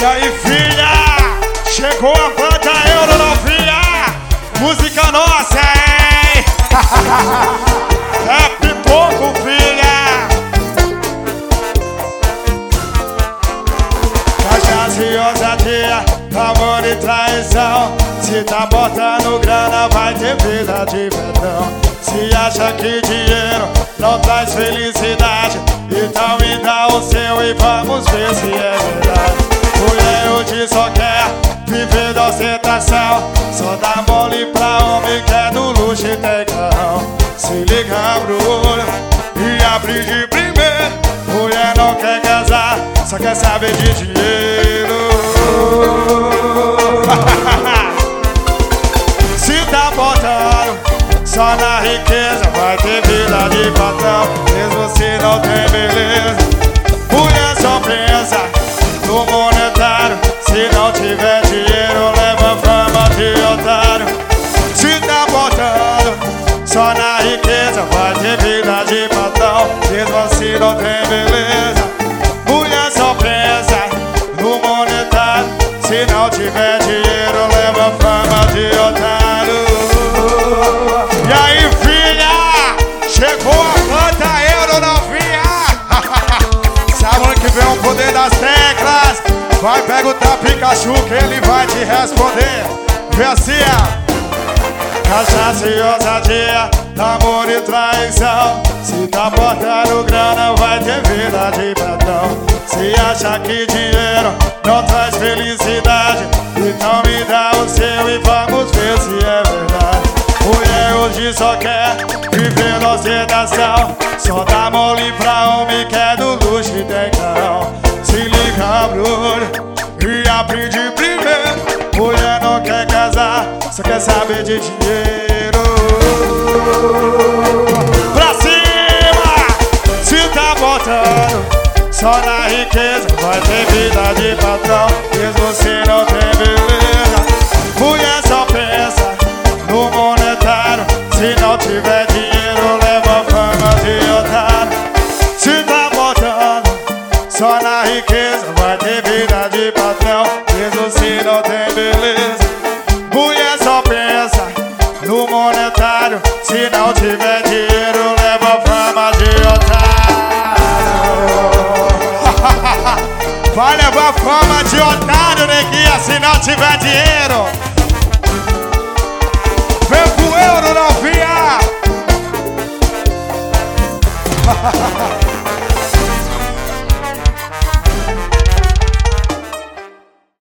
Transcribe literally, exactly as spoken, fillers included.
E aí, filha, chegou a banda Euro, novinha. Música nossa, hein? É pipoco, filha. Cachaça e ousadia, amor e traição. Se tá botando grana, vai ter vida de verdão. Se acha que dinheiro não traz felicidade, então me dá o seu e vamos ver se é verdade. Mulher hoje só quer viver da ostentação, só dá mole pra homem que é do luxo e tem carrão. Se liga pro olho e abre de primeiro. Mulher não quer casar, só quer saber de dinheiro. Se tá botando só na riqueza, vai ter vida de patrão, mesmo se não tem beleza. Mulher só pensa no monetário, se não tiver dinheiro leva fama de otário. Se tá botando só na riqueza, vai ter vida de patrão, mesmo assim não tem beleza. Mulher só pensa no monetário, se não tiver dinheiro leva fama de otário. E aí, filha, chegou a banda Euro, novinha. Sábado que vem o poder das teclas. Vai perguntar Pikachu que ele vai te responder. Vê assim, ó. Cachaça e ousadia, amor e traição. Se tá botando grana, vai ter vida de patrão. Se acha que dinheiro não traz felicidade, então me dá o seu e vamos ver se é verdade. Mulher hoje só quer viver na ostentação, só dá mole pra homem que é do luxo e tem carrão. Se liga pro olho e abre de primeiro. Mulher não quer casar, só quer saber de dinheiro. Pra cima! Se tá botando só na riqueza, vai ter vida de patrão, mesmo se não tem beleza. Mulher só pensa no monetário, se não tiver dinheiro leva fama de otário. Se tá botando só na riqueza, vai ter vida de patrão, mesmo se não tem beleza. Mulher só pensa no monetário, se não tiver dinheiro leva fama de otário. Vai levar fama de otário, neguinha, se não tiver dinheiro. Vem pro Euro, novinha.